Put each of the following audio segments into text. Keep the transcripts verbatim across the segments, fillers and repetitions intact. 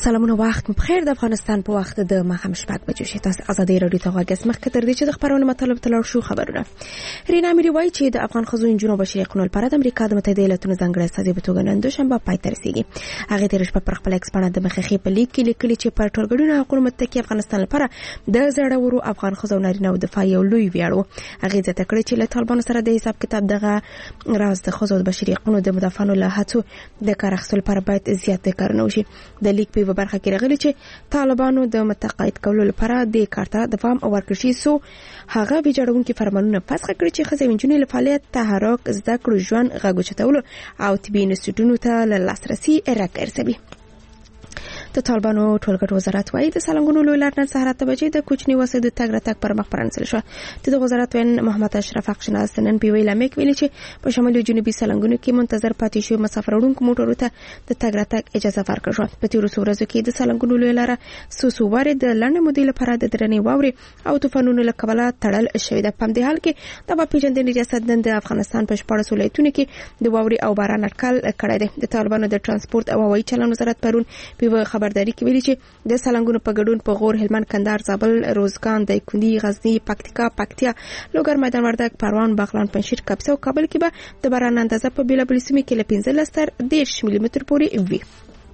سلامونه وخت بخیر. د افغانستان په وخت د ماښام شپږ بجو شي. تاسو ازادي رادیو ته غواړئ مخکې تر دې چې د خبرونو مطلب تلل شو خبرونه. رینا مری وایي چې د افغان خزو انجونو بشري قانون لپاره د امریکا د متحده ایالاتونو ځانګړی استازي په توګه نن دوشنبه پای ته رسیدي. هغه تیر شپه پر خپل ایکسپانه د مخخي په لیک کې لیکلي چې پر ټولګړونو حقوقو متکی افغانستان لپاره د زړورو افغان خزو نارینه د دفاع یو لوی ویاړ و. هغه ځکه کړی چې له طالبانو سره د حساب کتاب دغه راز د خزو د بشري قانون د مدافعانو له هڅو د کار اخیستلو لپاره باید زیات کارونه وشي. د لیک په برخه کې راغلي چې طالبانو د متقاعد کولو لپاره د کارته د فهم او ورکشي سو هغه ویجاړونکو فرمانونه فسخ کړی چې خزې وینجونې له فعالیت تحرک زده کړو ژوند غوښتلو او طبي انسټیټونو ته لاسرسي راکړي. د طالبانو ټولګټ وزارت وايي د سالنګونو لوی لارنن سهار ته بجې د کوچنی وسه د تګ راتګ پر مخ پرانسل شو. د وزارت وین محمد اشرف اخشناس نن په ویلا مې ویلي چې په شمالي جنوبي سالنګونو کې منتظر پاتې شو مسافر وړونکو موټرو ته د تګ راتګ اجازه ورکړل شو. په تیر څو ورځو کې د سالنګونو لوی لار سوسو واره د لړنې مودې لپاره د درنې واوري او طوفانونو له کبله تړل شوې ده. په دې حال کې د باپیجندې ریاست نن د افغانستان په شپږ ولایتونو کې د واوري او باران اټکل کړی دی. د طالبانو د ترانسپورت او هوایي چلن وزارت پرون په خبرداري کې ویلي چې د سالنګونو په ګډون په غور، هلمند، کندهار، زابل، روزګان، دایکنډي، غزنی، پکتیکا، پکتیا، لوګر میدان وردګ، پروان، باغلان، پنځیر، کاپیسا او کابل کې به د باران اندازه په بیلابل سیمو کې له پنځلس تر دېرش ملي متر پورې وي.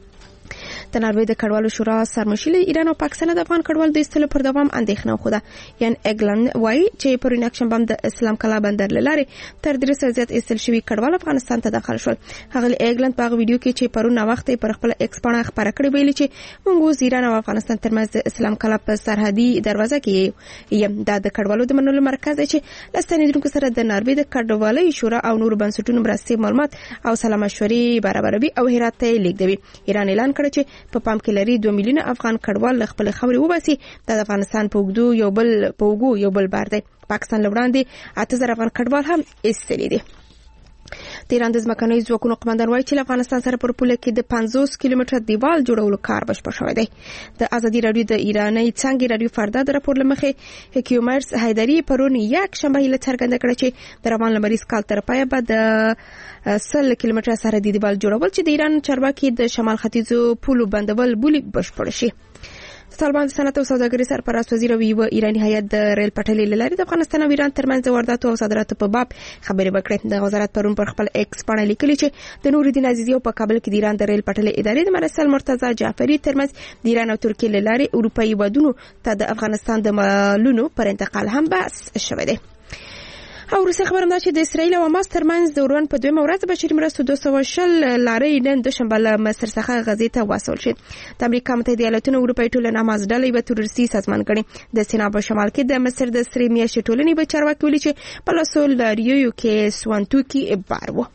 د ناروې د کډوالو شورا سرمشیل ایران او پاکستان د افغان کډوالو د استلو پر دوام اندېښنه خوده. یان اګلند وایي چې پر انکشن بم د اسلام کلا بندر لاره تر درې سوه زیات استل شوی کډوال افغانستان ته داخل شول. هغه اګلند په ویډیو کې چې پرون وخت پر خپل ایکسپانه خبره کړې ویلي چې موږ ایران او افغانستان ترمنځ د اسلام کلا په سرحدي دروازه کې یم. دا د کډوالو د منلو مرکز دی چې لستنیدونکو سره د ناروې د کډوالۍ شورا او نور بنسټونو مرستې معلومات او سلام مشورې برابروي او هرات ته لیږدوي. ایران اعلان کړ چې په پام کې لري دوه میلیونه افغان کډوال خپل خبرې وباسي. د افغانستان په وګړو یو بل په وګړو یو بل بار دی. پاکستان لوړاندې اته زره افغان کډوال هم ایستلي دي. د ایران د ځمکنۍ ځواکونو قومندان وایي چې افغانستان سره پر پوله کې د پنځوس کیلومتر دیوال جوړولو کار بشپړ شوی دی. د ازادي رادیو د ایراني څنګه رادیو فردا د راپور لمخې حکومت حیدری پرون یک شنبه له څرګنده کړ چې د روان لمریز کال تر پایه به د سل کیلومتر سره د دیوال جوړول چې د ایران چارواکي د شمال ختیځو پولو بندول بولی بشپړ شي. طالبان د صنعت او سوداګرۍ سرپرست وزیر او یو ایرانی هیئت د ریل پټلۍ لارې د افغانستان او ایران ترمنځ وارداتو او صادراتو په باب خبرې وکړې. د وزارت پرون پر خپل ایکس باندې لیکلي چې د نورالدین عزیزی او په کابل کې د ایران د ریل پټلۍ ادارې د مرسل مرتضی جعفری ترمنځ د ایران او ترکیې لارې اروپایي ودونو ته د افغانستان د مالونو پر انتقال هم بحث شوی دی. او روسي خبرم دا چې د اسرایل او حماس ترمنځ د ورون په دویمه ورځ بشري مرستو دوه سوه شل لارې نن دوشنبه له مصر څخه غزې ته وصل شي. د امریکا متحده ایالاتونو اروپایي ټولنه حماس ډله یو تروریستي سازمان ګڼي. د سینا په شمال کې د مصر د سری میاشتې ټولنې به چارواکي ویلي چې په لاسو لاریو کې سوانتوکي بار و.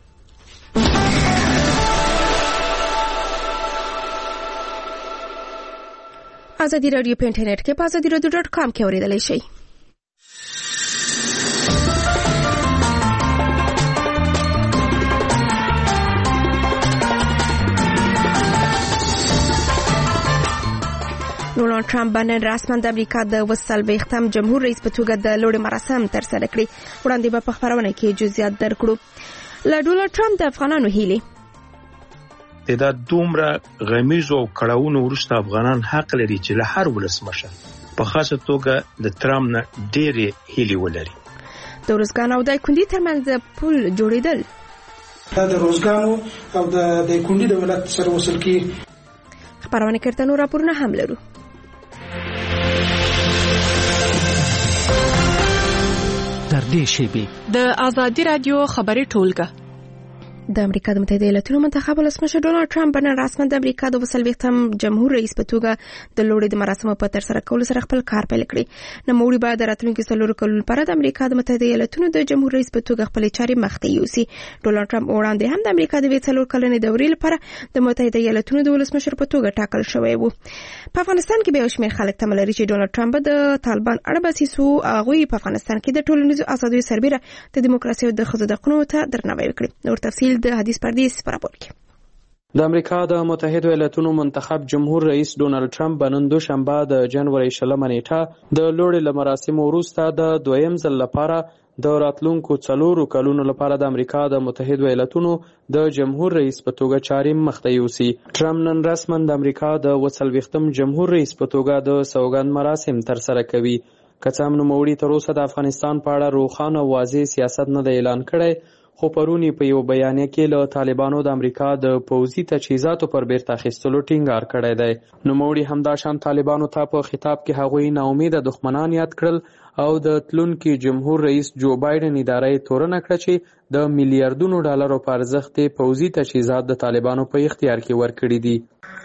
ازادي رادیو په انټرنیټ کې په ازادي رادیو ډاټ کام کې اوریدلای شئ. ډونالد ټرمپ باندې رسما د امریکا د وسل وختم جمهور رئیس په توګه د لوړ مراسم تر سره کړی. وړاندې به په خبرونه کې جزئیات درکړو. له ډونالد ټرمپ د افغانانو هیلې دا دومره غمیزو او کړهونو وروسته افغانان حق لري چې له هر ولسمشر په خاصه توګه د ټرمپ نه ډېرې هیلې ولري. د روزګان او دایکنډي ترمنځ پل جوړېدل دا د روزګان او د دایکنډي د ولایت سره وصل کی خبرونه کړه. نو راپورونه هم لرو. در دې شیبې د ازادي رادیو خبري ټولګه. د امریکا د متحده ایالاتونو منتخب ولسمشر ډونالد ټرمپ باندې رسما د امریکا د وسل وختم جمهور رئیس په توګه د لوړې د مراسمو په تر سره کولو سره خپل کار پیل کړی. نو موږ به د راتلونکي څلورو کلونو لپاره د امریکا د متحده ایالاتونو د جمهور رئیس په توګه خپل چارې مخته یوسي. ډونالد ټرمپ وړاندې هم د امریکا د څلور کلنې دورې لپاره د متحده ایالاتونو د ولسمشر په توګه ټاکل شوی وو. په افغانستان کې به یو شمېر خلک تمه لري چې ډونالد ټرمپ د طالبان اړه بسیسو هغوی په افغانستان کې د ټولنیزو ازادیو سربېره د دیموکراسي او د ښځو د حقوقو ته درناوی وکړي. نور تفصیل د حدیث پردیس پر راپور کې. د امریکا د متحده ایالاتونو منتخب جمهور رئیس ډونالد ټرمپ نن دوشنبه د جنوري شلمه نیټه د لوړې له مراسمو وروسته د دویم ځل لپاره د راتلونکو څلورو کلونو لپاره د امریکا د متحده ایالاتونو د جمهور رئیس په توګه چارې مخته یوسي. ټرمپ نن رسما د امریکا د اووه څلوېښتم جمهور رئیس په توګه د سوګند مراسم ترسره کوي. که څه هم نوموړي تر اوسه د افغانستان په اړه روښانه او واضح سیاست نه دی اعلان کړی، خو پرون په یو بیانیه کې له طالبانو د امریکا د پوځي تجهیزاتو پر بیرته اخیستلو ټینګار کړی دی. نوموړي همداشان طالبانو ته په خطاب کې هغوی ناامیده دښمنان یاد کړل او د تلونکي جمهور رئیس جو بایدن اداره یې تورنه کړه چې د میلیارډونو ډالرو په ارزښت پوځي تجهیزات د طالبانو په اختیار کې ورکړي دي.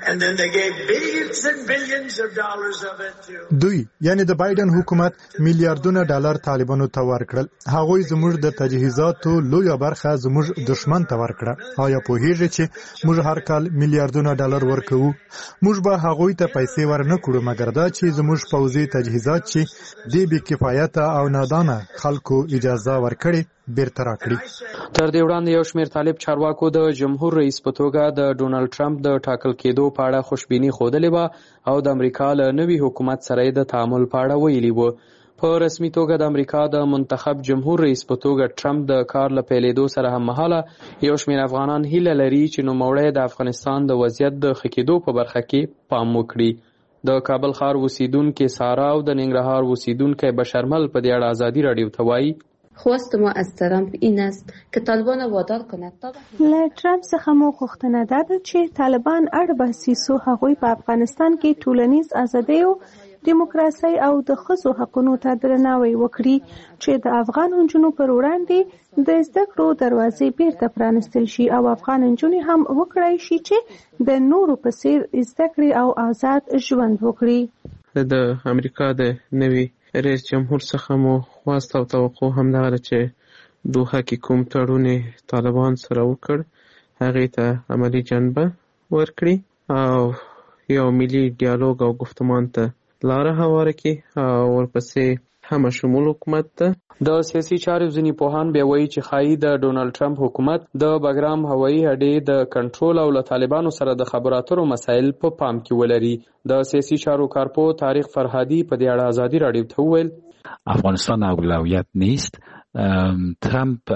دوی یعنی د بایدن حکومت میلیارډونه ډالر طالبانو ته ورکړل. هغوی زموږ د تجهیزاتو لویه برخه زموږ دشمن ته ورکړه. آیا پوهیږئ چې موږ هر کال میلیارډونه ډالر ورکوو؟ موږ به هغوی ته پیسې ورنه کړو، مګر دا چې زموږ پوځي تجهیزات چې د بې کفایته او نادانه خلکو اجازه ورکړي بیرته راکړي. تر دې وړاندې یو شمېر طالب چارواکو د جمهور رئیس په توګه د ډونالد ټرمپ د ټاکل کېدو په اړه خوشبیني ښودلې وه او د امریکا له نوي حکومت سره یې د تعامل په اړه ویلي وو. په رسمي توګه د امریکا د منتخب جمهور رئیس په توګه ټرمپ د کار له پیلېدو سره هممهاله یو شمېر افغانان هیله لري چې نوموړی د افغانستان د وضعیت د ښه کېدو په برخه کې پام وکړي. د کابل ښار اوسیدونکي سارا او د ننګرهار اوسیدونکی بشرمل په دې اړه ازادي راډیو ته وایي: خواست ما از ترامپ این است که طالبان وادار کند تا له ټرمپ څخه مو غوښتنه دا ده چې طالبان اړ باسي څو هغوی په افغانستان کې ټولنیز ازادي او دیموکراسي او د ښځو حقونو ته درناوی وکړي، چې د افغان نجونو پر وړاندې د زده کړو دروازې بیرته پرانستل شي او افغان نجونې هم وکړای شي چې د نورو په څیر زده کړې او آزاد ژوند وکړي. د امریکا د نوي رئیس جمهور څخه مو خواست او توقع همدغه ده چې دوحه کې کوم تړون طالبان سره وکړ هغې ته عملي جنبه ورکړي او یو ملي ډیالوګ او گفتمان ته لاره هواره کړي او ورپسې همه شمول حکومت ته. د سیاسي چارو ځینې پوهان بیا وایي چې ښایي د ډونالد ټرمپ حکومت د بګرام هوایي اډې د کنټرول او له طالبانو سره د خبرو اترو مسایل په پام کې ولري. د سیاسي چارو کارپوه طارق فرهادي په دې اړه ازادي راډیو ته وویل: افغانستان اولویت نیست. ترامپ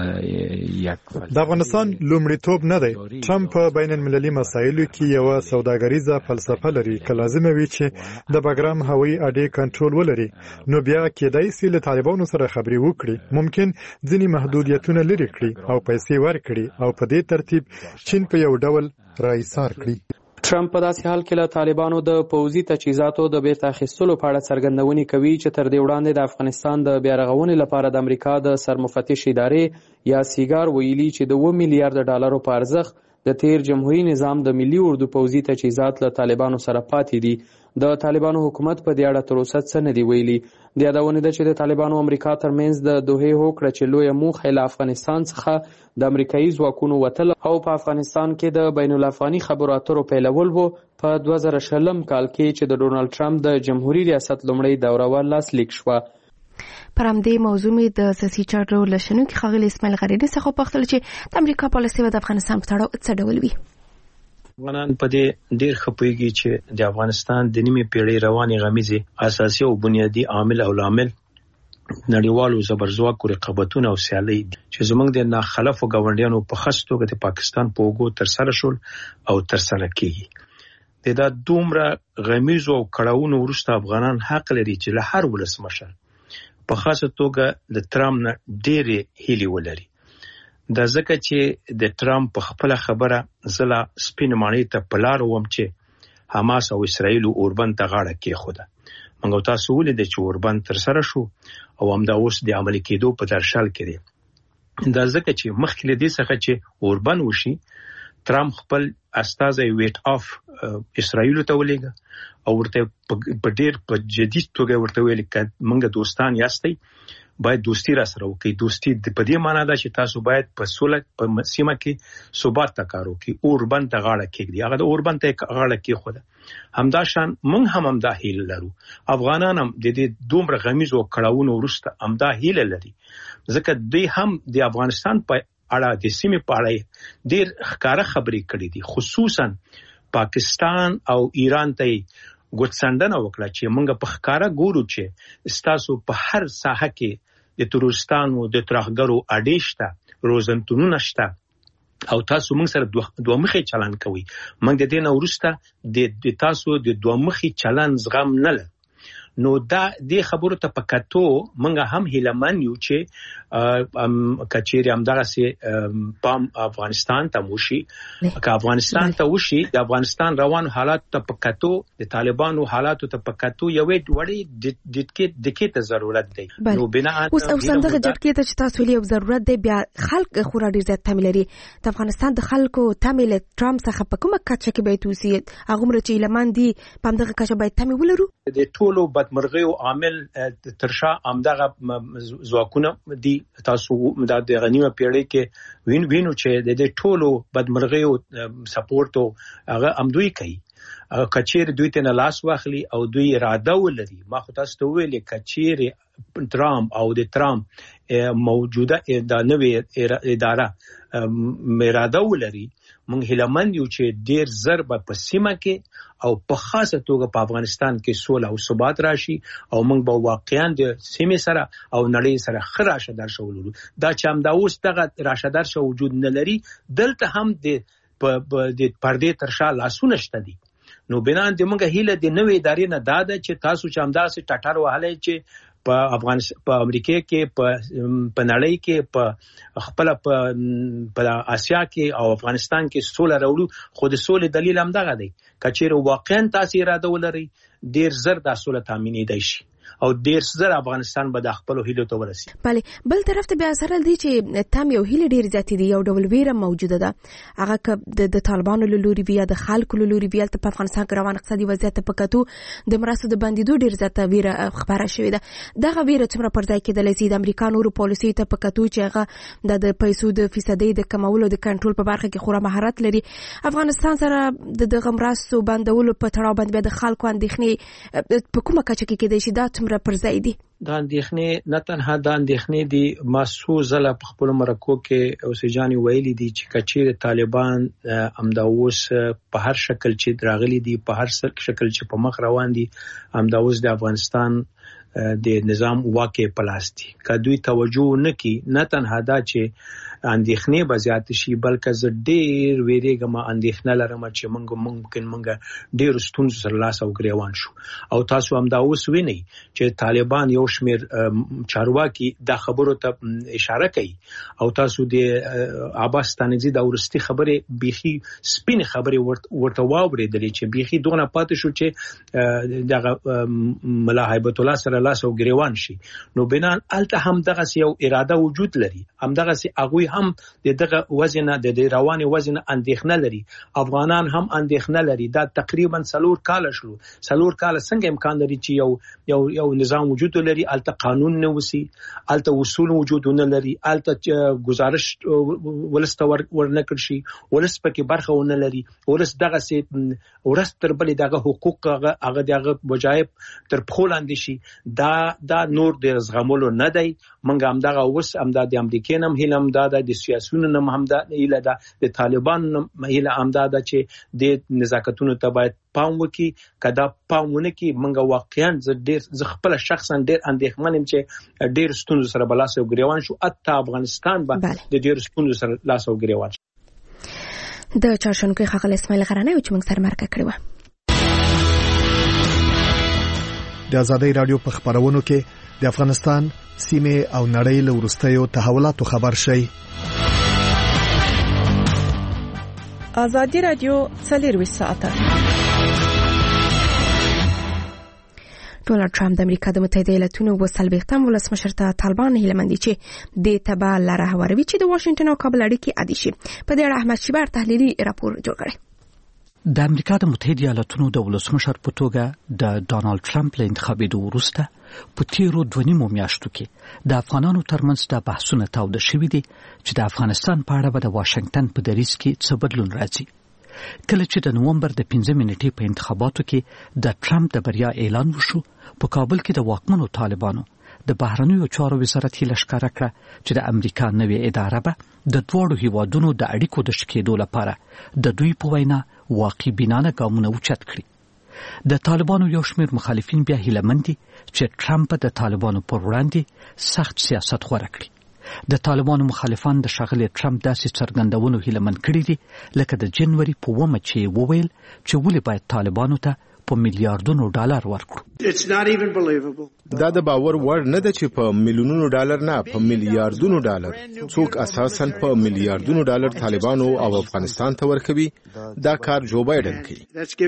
یک د افغانستان لومړیتوب نه دی. ترامپ په بین المللي مسایلو کې یو سوداګریزه فلسفه لري که لازمه وي چې د بګرام هوایي اډې کنټرول ولري، نو بیا کېدای شي له طالبانو سره خبرې وکړي، ممکن ځینې محدودیتونه لرې کړي او پیسې ورکړي او په دې ترتیب چین په یو ډول راایثار کړي. ټرمپ په داسې حال کې له طالبانو د پوځي تجهیزاتو د بیرته اخیستلو په اړه څرګندونې کوي چې تر دې وړاندې د افغانستان د بیا رغونې لپاره د امریکا د سرمفتش ادارې یا سیګار ویلي چې د اووه میلیارډ ډالرو په ارزښت د تیر جمهوریت نظام د ملي اردو پوځي تجهیزات له طالبانو سره پاتې دي. د طالبانو حکومت په دې اړه تر اوسه څه نه دی ویلي. د یادونې ده چې د طالبانو او امریکا ترمنځ د دوحې هوکړه چې لویه موخه له افغانستان څخه د امریکایي ځواکونو وتل او په افغانستان کې د بین الافغاني خبرو اترو پیلول وو په دوه زره شلم کال کې چې د ډونالد ټرمپ د جمهوریت ریاست لومړی دوره ور لاسلیک شوه. پر همدې موضوع مې د سیاسي چارو له شنونکي ښاغلي اسماعیل غریدي څخه وپوښتل چې د امریکا پالیسي به د افغانستان په تړاو څه ډول وي. افغانان په دې ډېر ښه پوهېږي چې د افغانستان د نیمې پیړۍ روانې غمیزې اساسي او بنیادي عامل او لامل نړیوالو زبرځواکو رقابتونه او سیالۍ دي چې زموږ د ناخلفو ګاونډیانو په خاص توګه د پاکستان په اوږو ترسره شول او ترسره کېږي. د دا دومره غمیزو او کړاوونو وروسته افغانان حق لري چې له هر ولسمشر په خاصه توګه د ترامپ نه ډېرې هیلې ولري. دا ځکه چې د ترامپ په خپله خبره زه لا سپین ماڼۍ ته په لار وم چې حماس او اسرائیلو اوربند ته غاړه کېښوده. موږ تاسو ولیدل چې اوربند ترسره شو او همدا اوس د عملي کېدو په درشل کې دی. دا ځکه چې مخکې له دې څخه چې اوربند وشي ترامپ خپل استازی ویټ اف اسرائیلو ته ولېږه او ورته په ډېر په جدي توګه ورته ویل چې موږ دوستان یاستئ، باید دوستی را سره وکړي. دوستی په دې معنی ده چې تاسو باید په سوله په سیمه کې ثبات ته کار وکړي، اوربند ته غاړه کېږدي. هغه د اوربند ته غاړه کېښوده. همدا شان موږ هم همدا هیله لرو. افغانان هم د دې دومره غمیزو کړاوونو وروسته همدا هیله لري، ځکه دوی هم د افغانستان په اړه د سیمې په اړه ډیر ښکاره خبرې کړې دي، خصوصا پاکستان او ایران ته ګوتڅنډنه وکړه چې موږ په ښکاره ګورو چې ستاسو په هر ساحه کې د تروریستانو د ترهګرو اډې شته، روزنتونونه شته او تاسو موږ سره دوه مخي چلن کوي. موږ د دې نه وروسته د تاسو د دوه مخي چلن زغم نه لرو. نو دا د خبرو ته پکاتو موږ هم هیلمن یو چې کچېری هم دغه سي پام افغانستان ته وشي، که افغانستان ته وشي د افغانستان روانو حالات ته پکاتو د طالبانو حالات ته پکاتو یو وړي د دې دکې ته ضرورت دی. نو بنا اوس اوسنده جټکې ته چې تاسو لري ضرورت دی، بیا خلک خورا ډیر زیات تمل لري. د افغانستان د خلکو تمل ټرامپ څخه په کومه کچه کې به توسي هغه مر چې لمن دي په دغه کچه به تمل ولرو. د ټولو بدمرغي او عامل ترشا امدغه زواکونه دي. تاسو د غنیمه پیړۍ کې وین وینو چې د ټولو بدمرغي او سپورټ هغه امدوی کوي. کچیر دوی ته نه لاس واخلي او دوی اراده ولري. ما خو تاسو ته ویلې کچیر ټرامپ او د ټرامپ موجوده د نوې اداره اراده ولري، موږ هیلمن یو چې ډیر زر په سیمه کې او په خاصه توګه په افغانستان کې سوله او ثبات راشي او موږ به واقعا د سیمه سره او نړۍ سره خراشه درشه ولرو. دا چې هم دا اوس دغه راشه درشه وجود نه لري، دلته هم د د پردې ترشا لاسونه شته دي. نو بنان د موږ هیله د نوې ادارې نه دا ده چې تاسو چې هم داسې ټټر وهلای چې په افغانستان په امریکا کې په په نړۍ کې په خپل په په آسیا کې او افغانستان کې سوله راوړو. خو د سولې دلیل هم دغه دی، کچېر واقعا تاسو اراده ولري ډیر زر د سوله تامینې دی شي او ډیر زر افغانستان به د خپل هیلو ته ورسي. بله بل طرف ته بیا سره دی چې تم یو هیله ډیر زیات دي، یو ډول ویره موجوده ده، هغه ک د طالبانو له لوري بیا د خلکو له لوري بیا په افغانستان کې روان اقتصادي وضعیت په کتو د مرستو د بندیدو ډیر زیات ویره خبره شوې ده. دغه ویره څومره پر ځای کېدلی سي د امریکا نورو پالیسي ته په کتو چې هغه د پیسو د فیصدي د کمولو د کنټرول په برخه کې خورا مهارت لري. افغانستان سره د دغه مرستو بندولو په تړاو باندې د خلکو اندېښنې په کومه کچه کې کېدای شي دا څومره پر ځای دي؟ دا اندېښنې نه تنها دا اندېښنې دي، ماسو زله په خپل مرکو کې اوسېجاني ویلي دي چې کچېر طالبان امدا اوس په هر شکل چې دراغلي دي، په هر شکل چې په مخ روان دي، امدا اوس د افغانستان د نظام واقع پلاستي که دوی توجه نکي، نه تنها دا چې اندېښنې به زیات شي، بلکې زه ډېر ویریږم اندېښنه لرم چې موږ ممکن موږ ډېر ستونزو سره لاس او ګریوان شو. او تاسو هم دا اوس وینئ چې طالبان یو شمیر چارواکي دا خبرو ته اشاره کوي او تاسو د عباس ستانکزي د ورستي خبرې بيخي سپین خبرې ورته واورېدلې چې بيخي دونه پاتې شو چې دغه ملا هیبت الله سره لاس او ګریوان شي. نو بنان الته هم دغه یو اراده وجود لري، هم دغه هغه هم دغه وزن د رواني وزن اندېښنه لري، افغانان هم اندېښنه لري. دا تقریبا څلور کال شلو، څلور کال څنګه امکان لري چې یو یو یو نظام وجود لري، الته قانون نه وسی، الته اصول وجود نه لري، الته گزارش ولست ورنکړ شي، ولست پکې برخه ونه لري، ولست دغه سي ورست تر بلې دغه حقوق هغه دغه وجایب تر پخولاندې شي. دا دا نور د زغمولو نه دی. منګه هم دغه اوس هم د امریکا نم هیلم دا د سیاسيونو نم هم دا هیله ده، د طالبان هیله هم دا ده چې د نزاکتونو ته باید پام وکي. کدا پامونه کې منګه واقعا ز ډیر ز خپل شخصا ډیر اندېښمن يم چې ډیر ستونزو سره بلاس او ګریوان شو، اته افغانستان به د ډیر ستونزو سره لاس او ګریوان شو. د چاشنکو خغل اسماعیل غرانه چې موږ سره مرکه کړو. د ازادۍ رادیو په خبرونو کې د افغانستان سیمه او نړۍ له ورستیو تحولاتو خبر شي. ازادي رادیو څلور ساعته. ډونالد ټرمپ د امریکا د متحده ایالاتونو وسلبېختم ولسمشر ته طالبان هیلمندي چې د تبع لاره هواروي چې د واشنگټن او کابل اړیکې عادي شي. په دې اړه احمد شیبر تحلیلي راپور جوړ کړی. د امریکا د متحده ایالاتونو د ولسمشر په توګه د ډونالد ټرمپ له انتخابېدو وروسته په تیرو دوه نیمو میاشتو کې د افغانانو ترمنځ د بحثونو تاوده شوي دي چې د افغانستان په اړه به د واشنگټن په دریځ کې څه بدلون راځي. کله چې د نومبر د پنځمې نیټې په انتخاباتو کې د ټرمپ د بریا اعلان وشو، په کابل کې د واکمنو طالبانو د بهرنیو چارو وزارت هیله ښکاره کړه چې د امریکا نوې اداره به د دواړو هیوادونو د اړیکو د ښه کېدو لپاره د دوی په وینا واقع بینانه ګامونه اوچت کړي. د طالبانو یو شمېر مخالفین بیا هیله مند دي چې ټرمپ د طالبانو پر وړاندې سخت سیاست غوره کړي. د طالبانو مخالفان د ښاغلي ټرمپ داسې څرګندونو هیله مند کړي دي لکه د جنوري په اوومه چې وویل چې ولې باید طالبانو ته په میلیارډونو ډالر ورکړو. دا د باور وړ نه ده چې په میلیونونو ډالر نه په میلیارډونو ډالر څوک اساساً په میلیارډونو ډالر طالبانو او افغانستان ته ورکوي. دا کار جو بایدن کوي.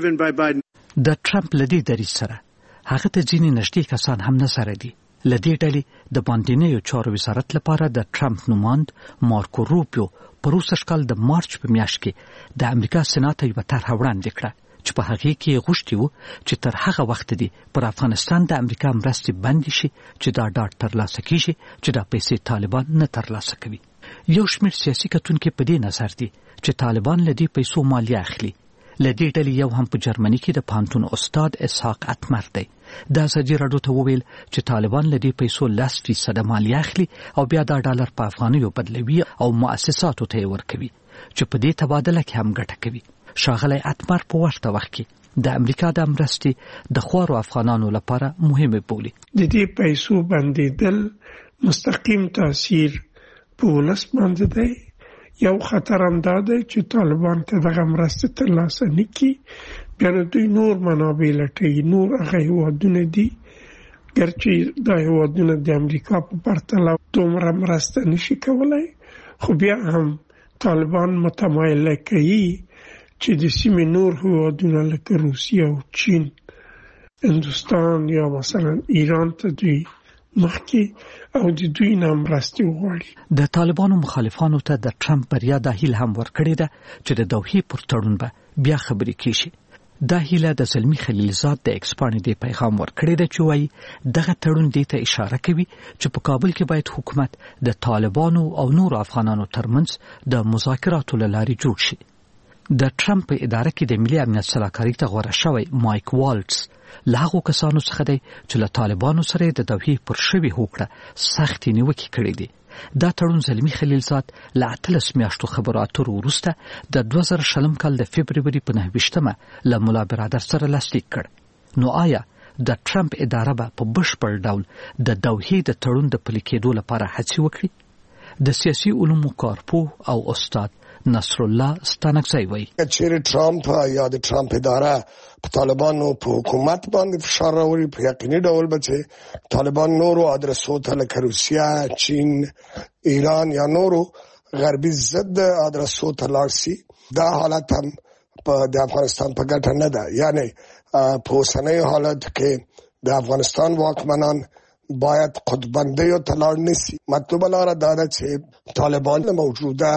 د ټرمپ لدی دریځ سره هغه ته ځینې نږدې کسان هم نظر دي. لدی ډلې د باندنیو چارو وزارت لپاره د ټرمپ نوماند مارکو روبیو پروسه شکل د مارچ په میاشت کې د امریکا سېنات یو طرح وړاندې کړه چې په هغه کې غوښتي وو چې تر هغه وخت دی پر افغانستان د امریکا مرستې بند شي چې دا ډاټ ترلاسه کیږي چې دا پیسې طالبان نه ترلاسه کوي. یو شمېر سیاسي کتونکي په دې نظر دي چې طالبان لدی پیسو مالیه اخلي. لدی ډلې یو هم په جرمني کې د پانتون استاد اسحاق اتمر دی. دا ازادي راډیو ته وویل چې طالبان لدی پیسو لس فیصد مالیه اخلي او بیا دا ډالر په افغانیو بدلوي او مؤسساتو ته ورکوي چې په دې تبادله کې هم ګټه کوي. ښاغلی اتمر په ورته وخت کې د امریکا د مرستې د خوارو افغانانو لپاره مهمه بولي. د دې پیسو بندیدل مستقیم تاثیر په ولس باندې دی. یو خطر هم دا دی چې طالبان ته دغه مرستې ترلاسه نه کړي، بیا نو دوی نور منابع لټوي. نور هغه هېوادونه دي ګرچې دا هېوادونه د امریکا په پرتله دومره مرسته نشي کولی، خو بیا هم طالبان متمایله کوي چې د سیمې نور هېوادونه لکه روسیه او چین، هندوستان یا مثلا ایران ته دوی مخکې او د دوی نه مرستې وغواړي. د طالبانو مخالفانو ته د ټرمپ بریا دا هیله هم ورکړې ده چې د دوحې پر تړون به بیا خبرې کیږي. دا هیله د زلمی خلیلزاد د ایکس پاڼې د پیغام ورکړې ده چې وایي دغه تړون دې ته اشاره کوي چې په کابل کې باید حکومت د طالبانو او نور افغانانو ترمنځ د مذاکراتو له لارې جوړ شي. د ټرمپ په اداره کې د ملي امنیت سلاکاري ته غوره شوی مایک والټس له هغو کسانو څخه دی چې له طالبانو سره د دوحې پر شوې هوکړه سختې نیوکې کړې دي. دا تړون زلمی خلیلزاد له اتلس میاشتو خبرو اترو وروسته د دوه زره شلم کال د فبروري په نهه ویشتمه له ملا برادر سره لاسلیک کړ. نو آیا د ټرمپ اداره به په بشپړ ډول د دوحې د تړون د پلي کېدو لپاره هڅې وکړي؟ د سیاسي علومو کارپوه او استاد نصر الله ستانکزی وایي چې ټرمپ یا د ټرمپ اداره په طالبانو په حکومت باندې فشار راوړي، په یقیني ډول به چې طالبان نورو ادرسو ته لکه روسیه، چین، ایران یا نورو غربي ضد ادرسو ته لاړ شي. دا حالت هم په د افغانستان په ګټه نه ده. یعنی په اوسنیو حالت کې د افغانستان واکمنان باید قطبندیو ته لاړ نشي. مطلوبه لاره دا ده چې طالبان موجوده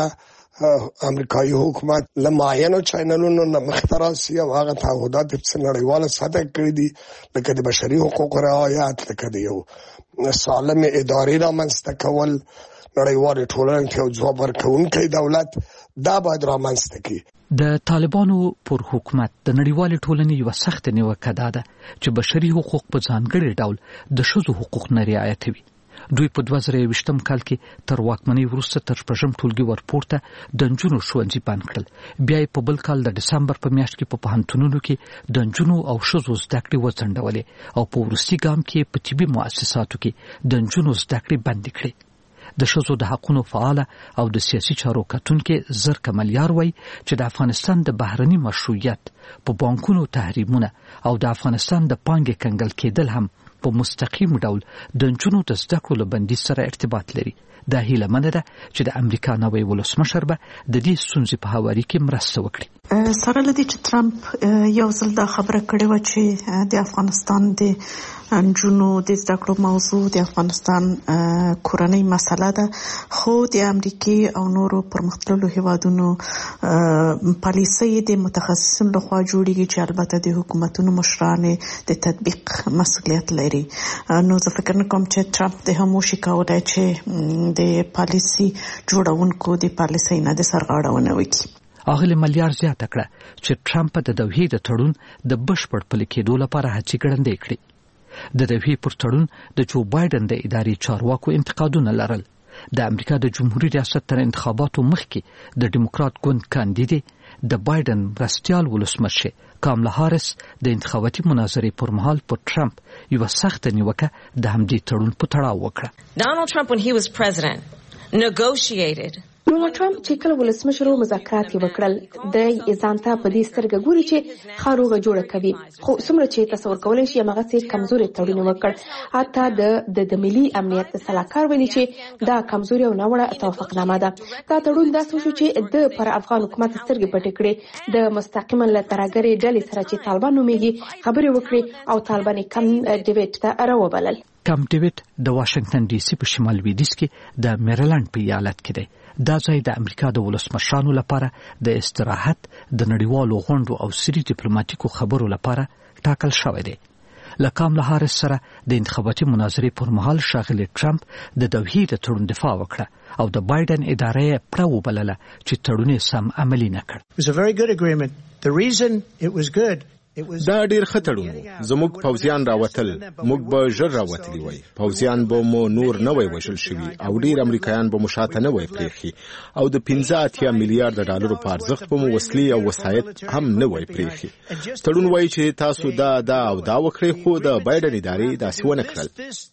امریکایي حکومت له معینو چینلونو نه مخته راسي او هغه تعهدات چې نړیواله سطح کړي دي لکه د بشري حقوقو رعایت، لکه د یو سالم ادارې رامنځته کول، نړیوالې ټولنې ته یو ځواب ورکوونکی دولت، دا باید رامنځته کړي. د طالبانو پر حکومت د نړیوالې ټولنې یوه سخته نیوکه دا ده چې بشري حقوق په ځانګړي ډول د ښځو حقوق نه رعایتوي. دوی په دوه زره یوویشتم کال کې تر واکمنۍ وروسته تر شپږم ټولګي ورپورته د نجونو ښوونځي بند کړل. بیا یې په بل کال د ډسمبر په میاشت کې په پوهنتونونو کې د نجونو او ښځو زده کړې وځنډولې او په وروستي ګام کې په طبي مؤسساتو کې د نجونو زده کړې بندې کړې. د ښځو د حقونو فعاله او د سیاسي چارو کتونکي زر کملیار وایي چې د افغانستان د بهرني مشروعیت په بانکونو تحریمونه او د افغانستان د پانګې کنګل کېدل هم په مستقیم ډول د نجونو د زده کړو له بندیز سره ارتباط لري. دا هیله منه ده چې د امریکا نوی ولسمشر به د دې ستونزې په هواري کې مرسته وکړي. سره لدی چې ټرمپ یو ځل دا خبره کړې و چې د افغانستان د نجونو د زده کړو موضوع د افغانستان کورنۍ مسله ده، خو د امریکای او نورو پرمختللو هیوادونو پالیسۍ د متخصصینو لخوا جوړیږي چې البته د حکومتونو مشران د تطبیق مسؤلیت لري. نو زه فکر نه کوم چې ټرمپ د هم وشي کولای چې د پالیسي جوړونکو د پالیسۍ نه د سرغاړونه وکړي. اغلی ملیار زیاته کړه چې ټرمپ د دوحې د تړون د بشپړ پلي کېدو لپاره هڅې ګړندۍ کړې. د دوی پر تړون د جو بایدن د ادارې چارواکو انتقادونه لرل. د امریکا د جمهوریت ریاست تر انتخاباتو مخکې د ډیموکرات ګوند کاندیدې د بایدن مرستیال ولسمشر کاملا هاریس د انتخاباتي مناظرې پر مهال پر ټرمپ یو سخت نیوکه د همدې تړون په تړاو وکړه. Donald Trump when he was president negotiated ډونالډ ټرمپ چې کله ولسمشر مذاکرات وکړل د ځانته په دې سترګه ګوري چې خاروغه جوړه کوي، خو څومره چې تصور کولای شي هغه څه کمزوري تړون وکړ. حتی د د ملي امنیت سلاکار ویلي چې دا کمزوري او ناوړه توافقنامه ده. دا تړون داسې شو چې د پر افغان حکومت سترګې پټې کړې، د مستقیما له ترګری ډلې سره چې طالبان نومېږي خبرې وکړي او طالبان کم ډیویډ ته راوبلل. کم ډیویډ د واشنگټن ډي سي په شمال لویدیځ کې د میریلند په ایالت کې دی. دا ځای د امریکا د ولسمشرانو لپاره د استراحت، د نړیوالو غونډو او سری ډیپلوماټیکو خبرو لپاره ټاکل شوی دی. له کاملا هاریس سره د انتخاباتي مناظرې پر مهال ښاغلی ټرمپ د دوحې د تړون دفاع وکړه او د بایدن اداره یې پړه وبلله چې تړون یې سم عملي نه کړ. It was a very good agreement. The reason it was good دا ډیر ښه تړون و. زموږ پوځیان راوتل، موږ به ژر راوتلی وای. پوځیان به مو نور نه وای وژل شوي او ډیر امریکایان به مو شاته نه وای پریښي او د پنځه اتیا میلیارډ ډالرو په ارزښت به مو وسلې او وسایط هم نه وای پریښي. تړون وایي چې تاسو دا دا او دا وکړئ، خو د بایدن ادارې داسې ونه کړل.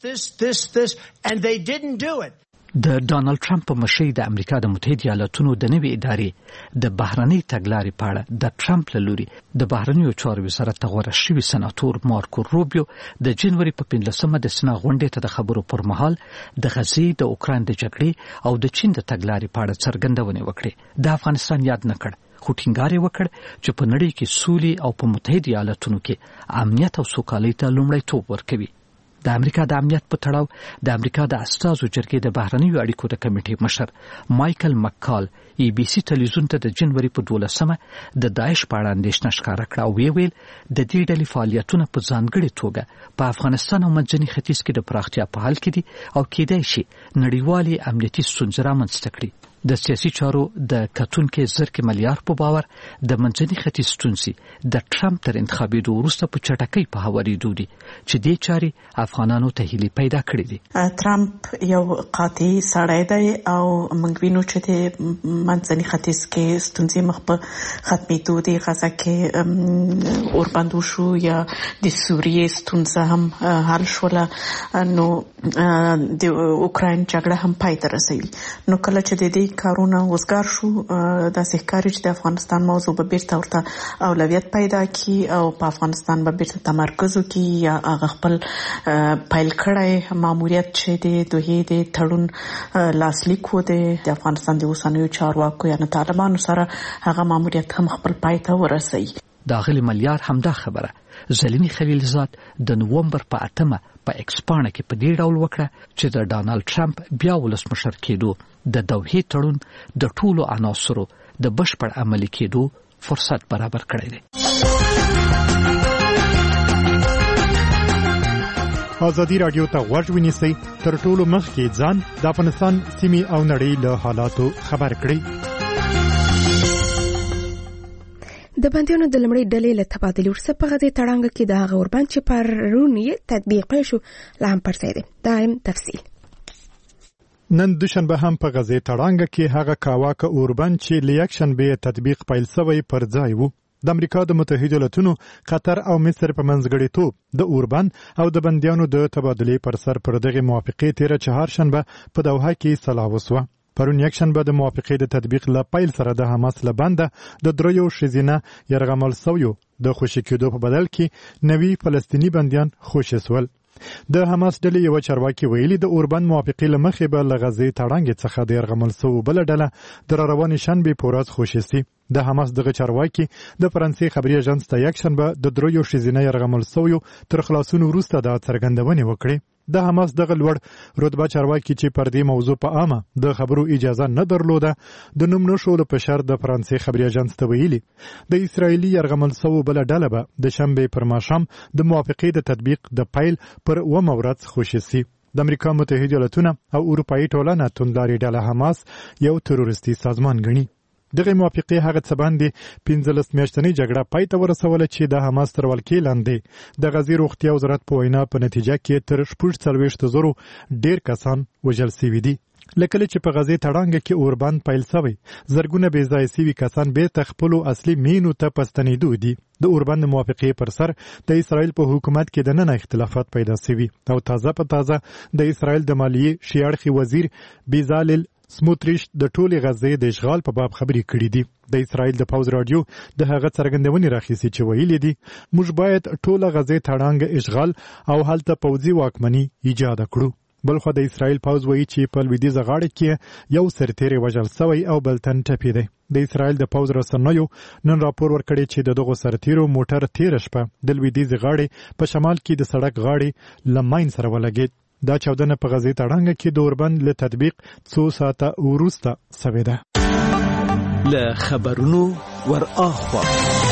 د ډانلډ ټرمپ په مشرۍ د امریکا د متحده ایالاتونو د نوې ادارې د بهرنۍ تګلارې په اړه د ټرمپ له لوري د بهرنیو چارو وزارت ته غوره شوي سناتور مارکو روبیو د جنوري په پنځلسمه د سنا غونډې ته د خبرو پر مهال د غزې، د اوکراین د جګړې او د چین د تګلارې په اړه څرګندونې وکړې. د افغانستان یاد نه کړ، خو ټینګار یې وکړ چې په نړۍ کې سولې او په متحده ایالاتونو کې امنیت او سوکالۍ ته لومړیتوب ورکوي. د امریکا د امنیت په تړاو د امریکا د استازو جرګې د بهرنیو اړیکو د کمیټې مشر مایکل مکال ای بي سي ټلویزیون ته د جنوري په دولسمه د داعش په اړه اندېښنه ښکاره کړه او ویې ویل د دې ډلې فعالیتونه په ځانګړې توګه په افغانستان او منځني ختیځ کې د پراختیا په حال کې دي او کېدای شي نړیوالې امنیتي ستونزې رامنځته کړي. د سیاسي چارو د کتونکو زرکې ملیار په باور د منځني ختیځ ستونزې د ټرمپ تر انتخابېدو وروسته په چټکۍ په هوارېدو دي چې دې چارې افغانانو ته هیلې پیدا کړې دي. ټرمپ یو قاطع سړی دی او موږ وینو چې د منځني ختیځ کې ستونزې مخ په ختمېدو دي. غزه کې اوربندو شو یا د سوریې ستونزه هم حل شوله، نو د اوکراین جګړه هم پای ته رسوي. نو کله چې د دې کارونه وزګار شو، داسې ښکاري چې د افغانستان موضوع به بیرته ورته اولویت پیدا کړي او په افغانستان به بیرته تمرکز وکړي یا هغه خپل پیل کړی ماموریت چې د دوحې د تړون لاسلیک و د افغانستان د اوسنیو چارواکو یا طالبانو سره هغه ماموریت هم خپل پای ته ورسوي. داخلي ملیار همدا خبره زلمی خلیلزاد د نوومبر په اتمه په ایکسپانه کې په دې ډول وکړه چې د ډانلډ ټرمپ بیا ولسمشر کېدو د دوحې تړون د ټولو عناصرو د بشپړ عملي کېدو فرصت برابر کړی دی. ازادي رادیو ته غوږ ونیسئ، تر ټولو مخکې ځان د افغانستان سیمې او نړۍ له حالاتو خبر کړئ. د بندیانو د لمړۍ ډلې له تبادلې وروسته په غزې تړانګه کې د هغه اوربند چې پرون یې تطبیق شو لا هم پر ځای دی. دا هم تفصیل. نن دوشنبه هم په غزې تړانګه کې هغه کاواکه اوربند چې له یکشنبه تطبیق پیل شوی پر ځای وو. د امریکا د متحده ایالاتونو، قطر او مصر په منځګړیتوب د اوربند او د بندیانو د تبادلې پر سر پر دغه موافقې تیره چهارشنبه په دوحه کې صلاح وسوه. پرون یکشنبه د موافقې د تطبیق له پیل سره د حماس له بنده د دریو ښځینه یرغمل شویو د خوشي کېدو په بدل کې نوي فلسطیني بندیان خوشي سول. د حماس ډلې یو چارواکي ویلي د اوربند موافقې له مخې به له غزې تړانګې څخه د یرغمل شویو بله ډله د راروانې شنبې په ورځ خوشي سي. د حماس دغه چارواکي د فرانسې خبري اژانس ته یکشنبه د دریو ښځینه یرغمل شویو تر خلاصون وروسته د څرګندونې وکړې. د حماس دغه لوړ رتبه چارواکي چې پر دې موضوع په عامه د خبرو اجازه نه درلوده، د نوم نشولو په شرط د فرانسې خبري اژانس ته ویلي د اسرایلي یرغمل شویو بله ډله به د شنبې پر ماښام د موافقې د تطبیق د پیل پر اوومه ورځ خوشي سي. د امریکا متحده ایالاتونه او اروپایي ټولنه توندلارې ډله حماس یو تروریستي سازمان ګڼي. دغه موافقه هغه څه باندې پنځلس میاشتنۍ جګړه پای ته ورسوله چې د حماس تر ولکې لاندې د غزې روغتیا وزارت په وینا په نتیجه کې تر شپږ څلوېښت زرو ډېر کسان وژل شوي دي. لکه چې په غزې تړانګه کې اوربند پیل شوی، زرګونه بې ځایه شوي کسان بیرته خپلو اصلي مینو ته په ستنېدو دي. د اوربند موافقې پر سر د اسرائیل په حکومت کې دننه اختلافات پیدا شوي او تازه په تازه د اسرائیل د مالیې ښي اړخي وزیر بیزالل سموتریش د ټولې غزې د اشغال په باب خبرې کړې دي. د اسرائیل د پوځ رادیو د هغه څرګندونې راخیستې چې ویلي دي موږ باید ټوله غزې تړانګه اشغال او هلته پوځي واکمني ایجاد کړو. بلخو د اسرائیل پوځ وایي چې په لویدیځه غاړه کې یو سرتیری وژل شوی او بل تن ټپي دی. د اسرائیل د پوځ رسنیو نن راپور ورکړی چې د دغو سرتیرو موټر تیره شپه د لویدیځې غاړې په شمال کې د سړک غاړې له ماین سره ولګېد. دا چاودنه په غزې تړانګه کې د اوربند له تطبیق څو ساعته وروسته شوې ده. له خبرونو ور اخوا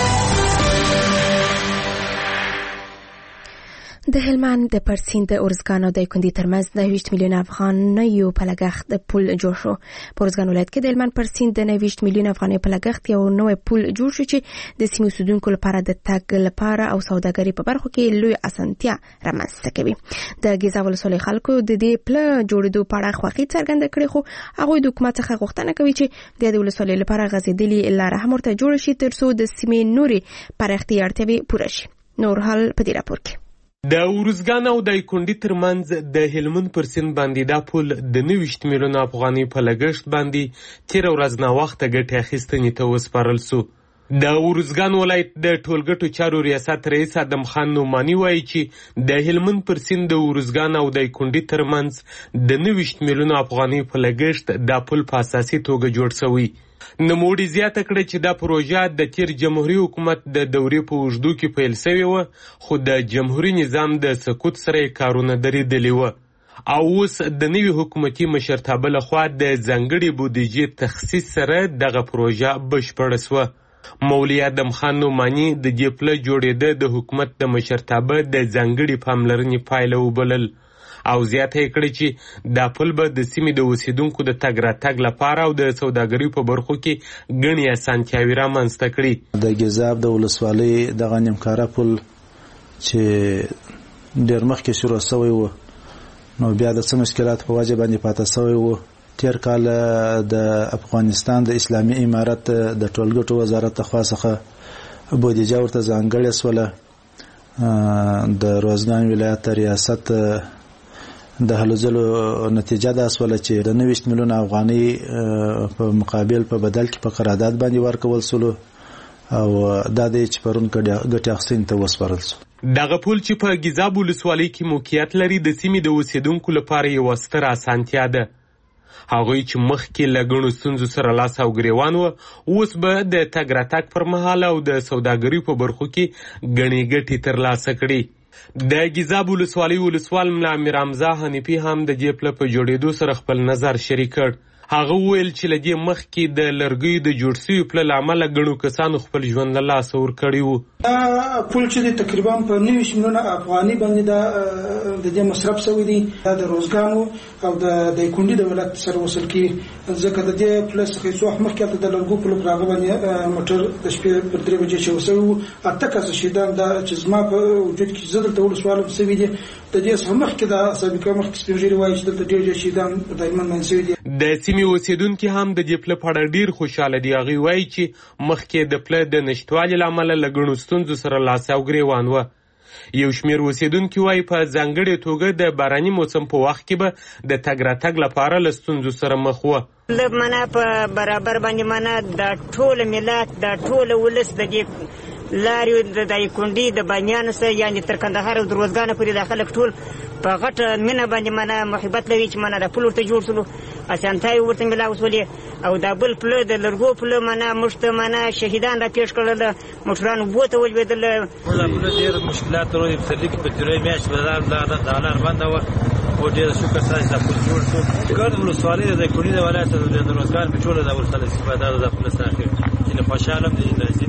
د هلمند د پرسین د اورزګان او د کندي ترمنځ د نهه میلیون افغانیو په لګښت د پل جوړ شو. په اورزګان ولایت کې د هلمند پرسین د نهه میلیون افغانیو په لګښت یو نوی پل جوړ شو چې د سیمې اوسیدونکو لپاره د تګ لپاره او سوداګرۍ په برخو کې لوی اسانتیا رامنځته کوي. د ګیزا ولسوالۍ خلکو د دې پل جوړېدو په اړه خوښي څرګنده کړې، خو هغوی د حکومت څخه غوښتنه کوي چې د ولسوالۍ لپاره غځېدلې لاره هم ورته جوړه شي ترڅو د سیمې نورې پراختیا اړتیاوې پوره شي. نور حال په دې راپور کې. د اورزګان او د کندي ترمنځ د هلمند پر سیند باندې دا پل د نوي میلیون افغانۍ په لګښت باندې تیر ورځ نه وخت ګټه اخیستنې ته وسپارل شو. د اورزګان ولایت د ټولګټو چارو ریاست رئیس ادم خان نومانی وایي چې د هلمند پر سیند د اورزګان او د کندي ترمنځ د نوي میلیون افغانۍ په لګښت دا پل په اساسي توګه جوړ شوی. نوموړي زیاته کړه چې دا پروژه د تیر جمهوریت حکومت د دورې په اوږدو کې پیل شوې وه، خو د جمهوریت نظام د سقوط سره یې کارونه درېدلي وه او اوس د نوي حکومتي مشرتابه لخوا د ځانګړې بودیجې تخصیص سره دغه پروژه بشپړه شوه. مولوي ادم خان نومانی د دې پله جوړېده د حکومت د مشرتابه د ځانګړې پاملرنې پایله وبلل او زیاته یې کړې چې دا پل به د سیمې د اوسیدونکو د تګ راتګ لپاره او د سوداګرۍ په برخو کې ګڼې اسانتیاوې رامنځته کړي. د ګیزاب د ولسوالۍ دغه نیمکاره پل چې ډېر مخکې شروع شوی و نو بیا د څه مشکلات په وجه باندې پاته شوی و. تیر کال د افغانستان د اسلامي امارت د ټولګټو وزارت لخوا څخه بودیجه ورته ځانګړې شوله. د روزګان ولایت ریاست د هلو ځلو نتیجه دا شوله چې د نوي میلیون افغانۍ په مقابل په بدل کې په قرارداد باندې ورکول شولو او دا دی چې پرون ګټې اخیستنې ته وسپارل شو. دغه پل چې په ګیزاب ولسوالۍ کې موقعیت لري د سیمې د اوسیدونکو لپاره یوه ستره اسانتیا ده. هغوی چې مخکې له ګڼو ستونزو سره لاس او ګریوان وه اوس به د تګ راتګ پر مهال او د سوداګرۍ په برخو کې ګڼې ګټې ترلاسه کړي. د ګیزاب ولسوالۍ ولسوال ملا امیر حمزه حنیفي هم د دې پله په جوړېدو سره خپل نظر شریک کړ. هغه وویل چې له دې مخکې د لرګیو د جوړ شوي پله له امله ګڼو کسانو خپل ژوند له لاسه ورکړی و. دا پل چې دی تقریبا په نوي میلیونه افغانۍ باندې دا د دې مصرف شوی دی. دا د روزګان او د دایکنډي د ولایت سره وصل کړي، ځکه د دې پله څخه څو وخت مخکې د لرګو پله پر هغه باندې موټر د شپې پر درې بجې چې وسوي و اته کسه شهیدان دا چې زما په وجود کې زه دلته ولسوال شوي دي. د دې څخه مخکې دا سابقه مخکې سپین ږیري وایي چې دلته ډېر شهیدان دایمن من شوي دي. د سیمې اوسیدونکي هم د دې پله په اړه ډېر خوشحاله دي. هغوی وایي چې مخکې د پله د نشتوالي له امله له ګڼو ستونزو سره لاس او ګریوان وه. یو شمېر اوسیدونکي وایي په ځانګړې توګه د باراني موسم په وخت کې به د تګ راتګ لپاره له ستونزو سره مخ وه. منه په برابر باندې منه د ټول ملت د ټول ولس د دې لارې د دایکنډي د بانیانو سره یعنې تر کندهار او د روزګانه پورې دا خلک ټول په غټه مینه باندې منه محبت لري چې منه د پل ورته جوړ شولو، اسانتیاوې ورته ملاو شولې او دا بل پله د لرګو پله منه موږ ته منه شهیدان را پیش کړل، موټران اوبو ته ولوېدل. دا پله ډېر مشکلات لري. پسرلي کې په تېروي میاشت به دا لار بنده وه او ډېر شکر سره چې دا پل جوړ شو. ګڼ ولسوالۍ د دایکنډي د ولایت د روزګان په ټوله دا ولسوالۍ استفاده ده د پله څخه چې خوشحاله یم.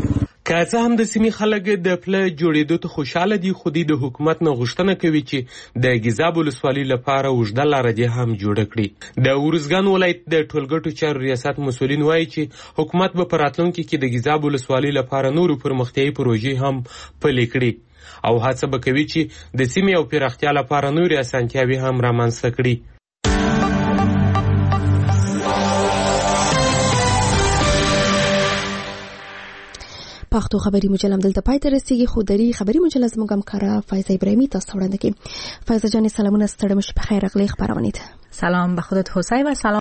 که څه هم د سیمې خلک د پله جوړېدو ته خوشحاله دي، خو دوی د حکومت نه غوښتنه کوي چې د ګیزاب ولسوالۍ لپاره اوږده لاره دې هم جوړه کړي. د ارزګان ولایت د ټولګټو چارو ریاست مسؤلین وایي چې حکومت به په راتلونکي کې د ګیزاب ولسوالۍ لپاره نورو پرمختیایي پروژې هم پلې کړي او هڅه به کوي چې د سیمې او پراختیا لپاره نورې اسانتیاوې هم رامنځته کړي. پښتو خبري مجله دلته پای ته رسیږي، خو دري خبري مجله زموږ همکاره فایزه ابراهیمی تاسو وړاندې کوي. فایزه جان سلامونه، ستړي مشه، بخیر راغلی خبرونه. سلام به خودت حسین و سلام